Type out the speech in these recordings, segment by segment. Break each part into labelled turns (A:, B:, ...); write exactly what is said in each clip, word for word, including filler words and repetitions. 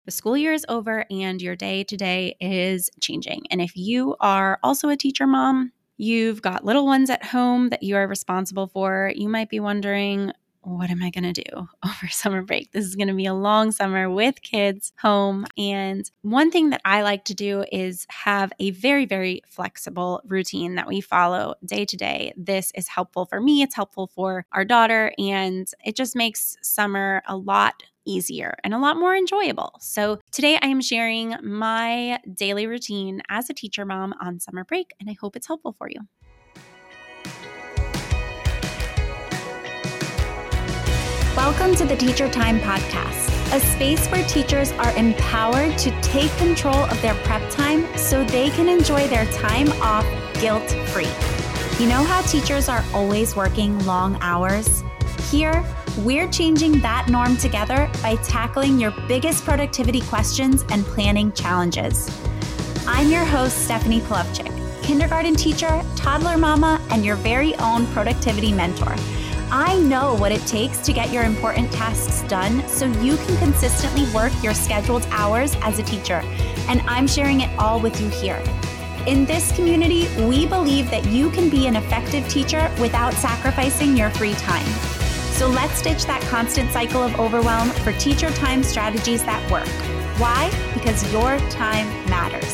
A: The school year is over and your day to day is changing. And if you are also a teacher mom, you've got little ones at home that you are responsible for, you might be wondering, what am I going to do over summer break? This is going to be a long summer with kids home. And one thing that I like to do is have a very, very flexible routine that we follow day to day. This is helpful for me. It's helpful for our daughter. And it just makes summer a lot easier and a lot more enjoyable. So today I am sharing my daily routine as a teacher mom on summer break, and I hope it's helpful for you.
B: Welcome to the Teacher Time Podcast, a space where teachers are empowered to take control of their prep time so they can enjoy their time off guilt-free. You know how teachers are always working long hours? Here, we're changing that norm together by tackling your biggest productivity questions and planning challenges. I'm your host, Stephanie Polovchik, kindergarten teacher, toddler mama, and your very own productivity mentor. I know what it takes to get your important tasks done so you can consistently work your scheduled hours as a teacher, and I'm sharing it all with you here. In this community, we believe that you can be an effective teacher without sacrificing your free time. So let's ditch that constant cycle of overwhelm for teacher time strategies that work. Why? Because your time matters.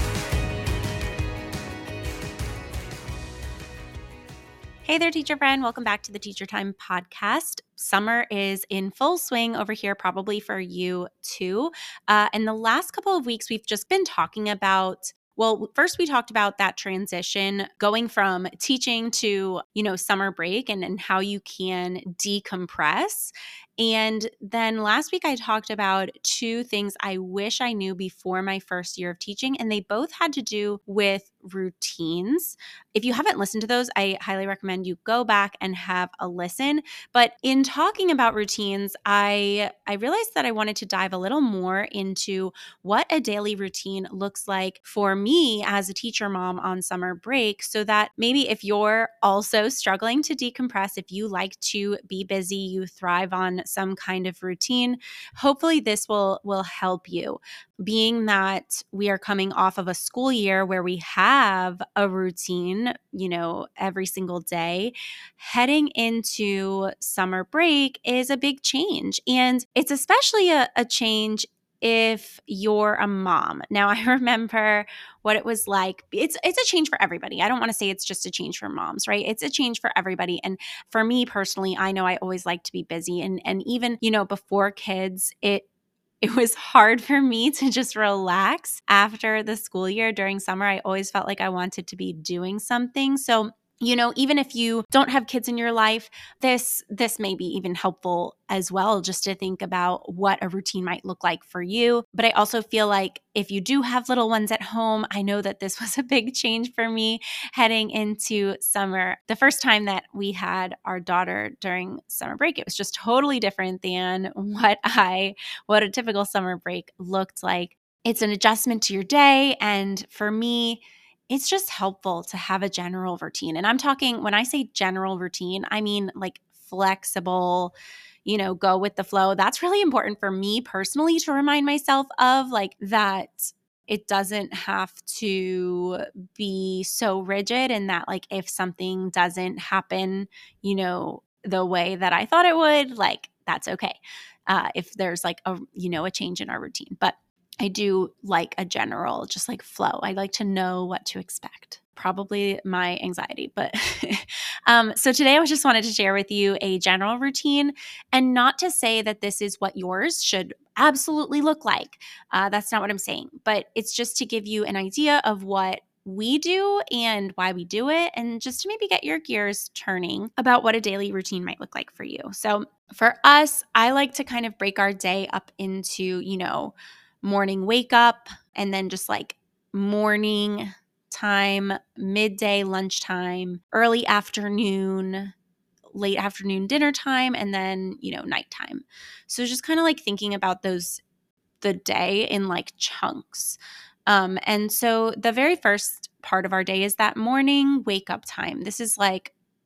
A: Hey there, teacher friend. Welcome back to the Teacher Time Podcast. Summer is in full swing over here, probably for you too. Uh, and the last couple of weeks, we've just been talking about Well, first we talked about that transition going from teaching to, you know, summer break and, and how you can decompress. And then last week I talked about two things I wish I knew before my first year of teaching, and they both had to do with routines. If you haven't listened to those, I highly recommend you go back and have a listen. But in talking about routines, I I realized that I wanted to dive a little more into what a daily routine looks like for me as a teacher mom on summer break, so that maybe if you're also struggling to decompress, if you like to be busy, you thrive on some kind of routine, hopefully this will will help you. Being that we are coming off of a school year where we have a routine, you know, every single day, heading into summer break is a big change. And it's especially a, a change if you're a mom. Now, I remember what it was like. It's it's a change for everybody. I don't want to say it's just a change for moms, right? It's a change for everybody. And for me personally, I know I always like to be busy. And and even, you know, before kids, it it was hard for me to just relax after the school year during summer. I always felt like I wanted to be doing something. So, you know, even if you don't have kids in your life, this this may be even helpful as well, just to think about what a routine might look like for you. But I also feel like if you do have little ones at home, I know that this was a big change for me heading into summer. The first time that we had our daughter during summer break, it was just totally different than what I what a typical summer break looked like. It's an adjustment to your day, and for me, it's just helpful to have a general routine. And I'm talking, when I say general routine, I mean like flexible, you know, go with the flow. That's really important for me personally to remind myself of, like, that it doesn't have to be so rigid, and that, like, if something doesn't happen, you know, the way that I thought it would, like, that's okay. Uh, if there's like a, you know, a change in our routine. But I do like a general, just like flow. I like to know what to expect. Probably my anxiety. But um, so today I just wanted to share with you a general routine, and not to say that this is what yours should absolutely look like. Uh, that's not what I'm saying. But it's just to give you an idea of what we do and why we do it, and just to maybe get your gears turning about what a daily routine might look like for you. So for us, I like to kind of break our day up into, you know, morning wake up, and then just like morning time, midday lunchtime, early afternoon, late afternoon dinner time, and then, you know, nighttime. So just kind of like thinking about those, the day in like chunks. Um, and so the very first part of our day is that morning wake up time. This is like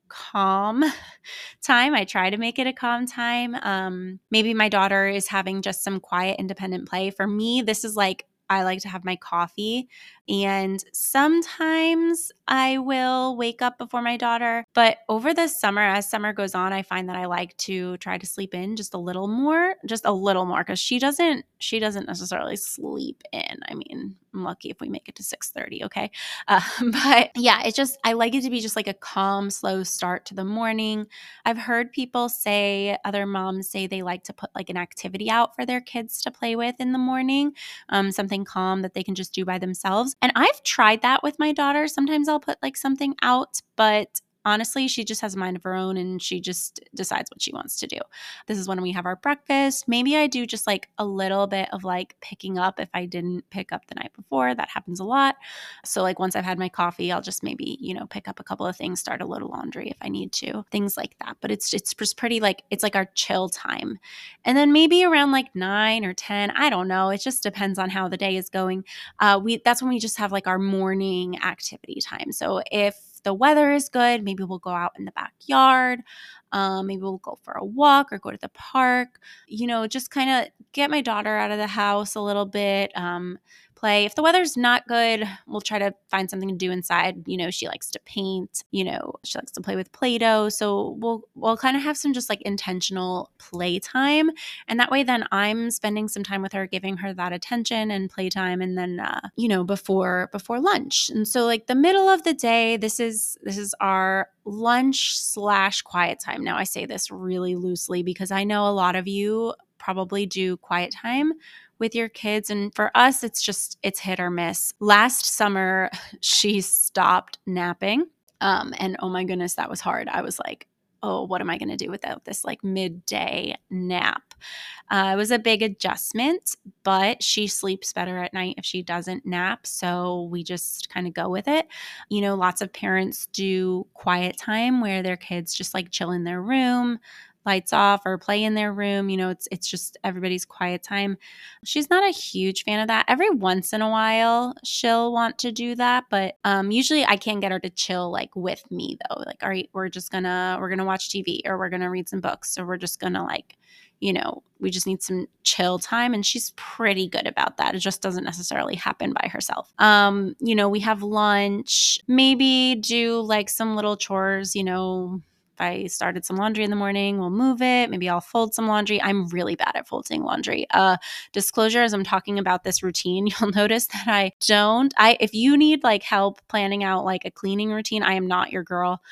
A: calm time. I try to make it a calm time. Um, maybe my daughter is having just some quiet, independent play. For me, this is like, I like to have my coffee, and sometimes I will wake up before my daughter. But over the summer, as summer goes on, I find that I like to try to sleep in just a little more, just a little more, because she doesn't, she doesn't necessarily sleep in. I mean, I'm lucky if we make it to six thirty, okay? Uh, but yeah, it's just, I like it to be just like a calm, slow start to the morning. I've heard people say, other moms say they like to put like an activity out for their kids to play with in the morning, um, something calm that they can just do by themselves. And I've tried that with my daughter. Sometimes I'll put like something out, but honestly, she just has a mind of her own and she just decides what she wants to do. This is when we have our breakfast. Maybe I do just like a little bit of like picking up if I didn't pick up the night before. That happens a lot. So like once I've had my coffee, I'll just maybe, you know, pick up a couple of things, start a little laundry if I need to, things like that. But it's it's just pretty like, it's like our chill time. And then maybe around like nine or ten, I don't know. It just depends on how the day is going. Uh, we that's when we just have like our morning activity time. So if the weather is good, maybe we'll go out in the backyard. Um, maybe we'll go for a walk or go to the park, you know, just kind of get my daughter out of the house a little bit, um, play. If the weather's not good, we'll try to find something to do inside. You know, she likes to paint, you know, she likes to play with Play-Doh. So we'll, we'll kind of have some just like intentional playtime. And that way then I'm spending some time with her, giving her that attention and playtime. And then, uh, you know, before, before lunch. And so like the middle of the day, this is, this is our lunch slash quiet time. Now I say this really loosely because I know a lot of you probably do quiet time with your kids. And for us, it's just, it's hit or miss. Last summer, she stopped napping. Um, and oh my goodness, that was hard. I was like, oh, what am I going to do without this like midday nap? Uh, it was a big adjustment, but she sleeps better at night if she doesn't nap. So we just kind of go with it. You know, lots of parents do quiet time where their kids just like chill in their room, lights off, or play in their room. You know, it's it's just everybody's quiet time. She's not a huge fan of that. Every once in a while, she'll want to do that, but um, usually I can't get her to chill like with me though. Like, all right, we're just gonna we're gonna watch T V, or we're gonna read some books, or we're just gonna like, you know, we just need some chill time. And she's pretty good about that. It just doesn't necessarily happen by herself. Um, you know, we have lunch, maybe do like some little chores, you know. I started some laundry in the morning, we'll move it. Maybe I'll fold some laundry. I'm really bad at folding laundry. Uh, disclosure, as I'm talking about this routine, you'll notice that I don't, I, if you need like help planning out like a cleaning routine, I am not your girl.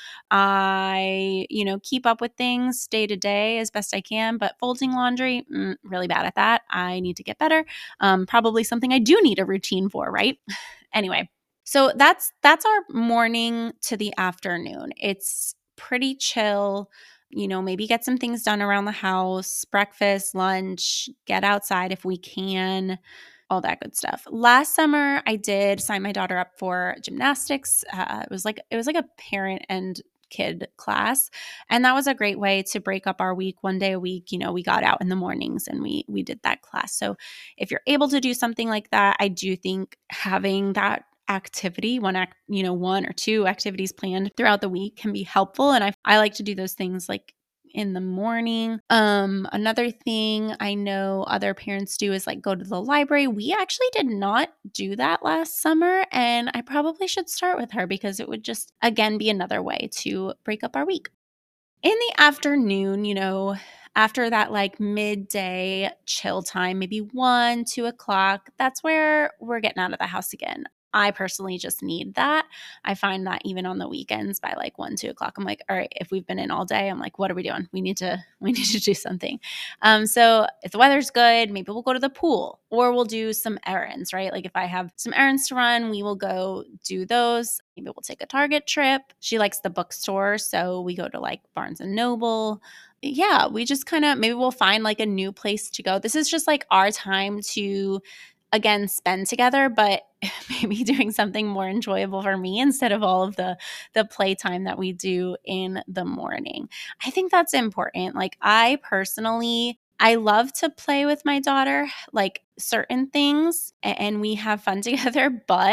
A: I, you know, keep up with things day to day as best I can, but folding laundry, mm, really bad at that. I need to get better. Um, probably something I do need a routine for, right? Anyway, so that's, that's our morning to the afternoon. It's pretty chill, you know, maybe get some things done around the house, breakfast, lunch, get outside if we can, all that good stuff. Last summer, I did sign my daughter up for gymnastics. Uh, it was like, it was like a parent and kid class. And that was a great way to break up our week. One day a week, you know, we got out in the mornings and we, we did that class. So if you're able to do something like that, I do think having that activity, one act, you know, one or two activities planned throughout the week can be helpful. And I, I like to do those things like in the morning. Um, another thing I know other parents do is like go to the library. We actually did not do that last summer, and I probably should start with her because it would just, again, be another way to break up our week. In the afternoon, you know, after that like midday chill time, maybe one, two o'clock, that's where we're getting out of the house again. I personally just need that. I find that even on the weekends by like one, two o'clock, I'm like, all right, if we've been in all day, I'm like, what are we doing? We need to, we need to do something. Um, so if the weather's good, maybe we'll go to the pool or we'll do some errands, right? Like if I have some errands to run, we will go do those. Maybe we'll take a Target trip. She likes the bookstore, so we go to like Barnes and Noble. Yeah, we just kind of, maybe we'll find like a new place to go. This is just like our time to, again, spend together, but maybe doing something more enjoyable for me instead of all of the the playtime that we do in the morning. I think that's important. Like I personally, I love to play with my daughter, like certain things, and we have fun together, but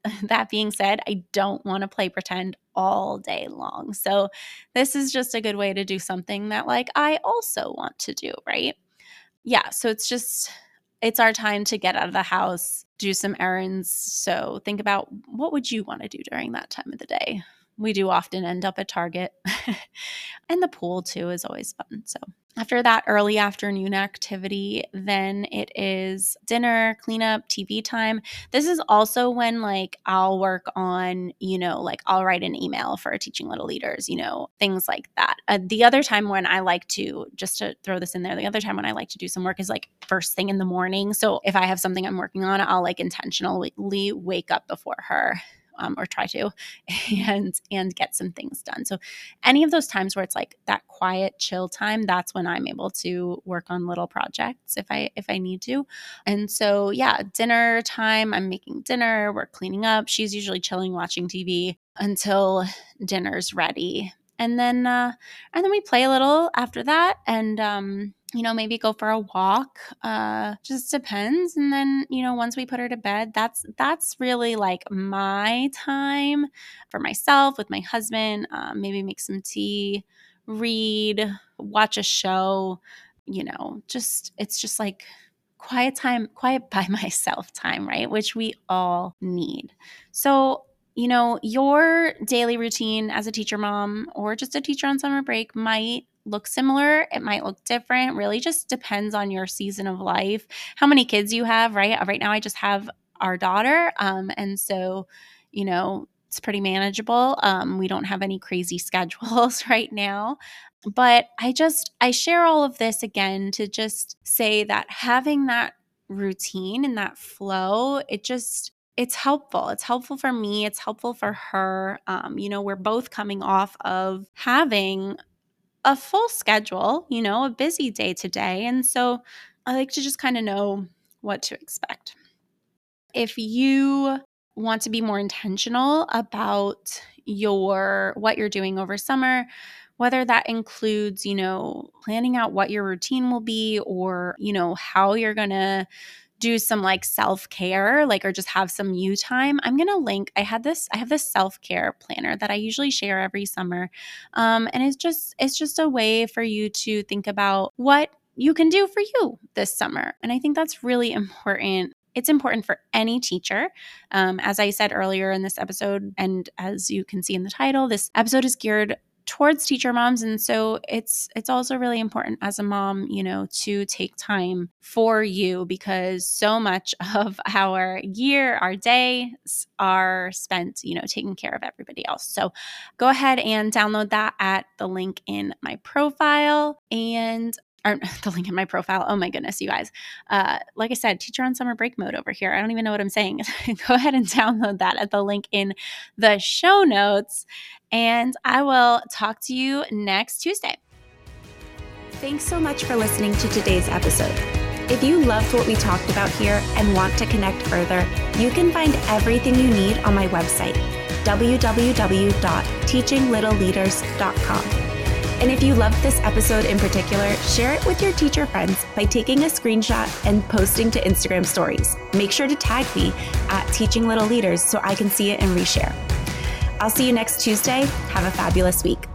A: that being said, I don't want to play pretend all day long. So this is just a good way to do something that like I also want to do, right? Yeah, so it's just, it's our time to get out of the house, do some errands. So think about what would you want to do during that time of the day? We do often end up at Target and the pool too is always fun. So after that early afternoon activity, then it is dinner, cleanup, T V time. This is also when like I'll work on, you know, like I'll write an email for Teaching Little Leaders, you know, things like that. Uh, the other time when I like to, just to throw this in there, the other time when I like to do some work is like first thing in the morning. So if I have something I'm working on, I'll like intentionally wake up before her. Um, or try to, and and get some things done. So any of those times where it's like that quiet, chill time, that's when I'm able to work on little projects if I if I need to. And so yeah, dinner time, I'm making dinner, we're cleaning up. She's usually chilling, watching T V until dinner's ready. And then uh, and then we play a little after that, and um, you know, maybe go for a walk. Uh, just depends. And then, you know, once we put her to bed, that's that's really like my time for myself with my husband. Um, maybe make some tea, read, watch a show. You know, just it's just like quiet time, quiet by myself time, right? Which we all need. So, you know, your daily routine as a teacher mom or just a teacher on summer break might look similar. It might look different. Really just depends on your season of life, how many kids you have, right? Right now I just have our daughter. Um, and so, you know, it's pretty manageable. Um, we don't have any crazy schedules right now. But I just, I share all of this again to just say that having that routine and that flow, it just, it's helpful. It's helpful for me. It's helpful for her. Um, you know, we're both coming off of having a full schedule, you know, a busy day to day. And so I like to just kind of know what to expect. If you want to be more intentional about your what you're doing over summer, whether that includes, you know, planning out what your routine will be or, you know, how you're going to do some like self-care, like, or just have some you time, I'm going to link, I had this, I have this self-care planner that I usually share every summer. Um, and it's just, it's just a way for you to think about what you can do for you this summer. And I think that's really important. It's important for any teacher. Um, as I said earlier in this episode, and as you can see in the title, this episode is geared towards teacher moms. And so it's it's also really important as a mom, you know, to take time for you because so much of our year, our days are spent, you know, taking care of everybody else. So go ahead and download that at the link in my profile and or the link in my profile. Oh my goodness, you guys. Uh, like I said, teacher on summer break mode over here. I don't even know what I'm saying. Go ahead and download that at the link in the show notes. And I will talk to you next Tuesday.
B: Thanks so much for listening to today's episode. If you loved what we talked about here and want to connect further, you can find everything you need on my website, w w w dot teaching little leaders dot com. And if you loved this episode in particular, share it with your teacher friends by taking a screenshot and posting to Instagram stories. Make sure to tag me at Teaching Little Leaders so I can see it and reshare. I'll see you next Tuesday. Have a fabulous week.